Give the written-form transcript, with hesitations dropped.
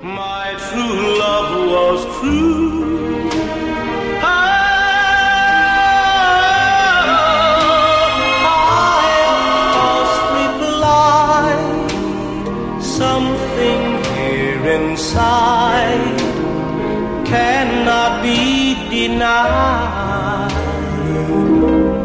My true love was true. Something here inside cannot be denied.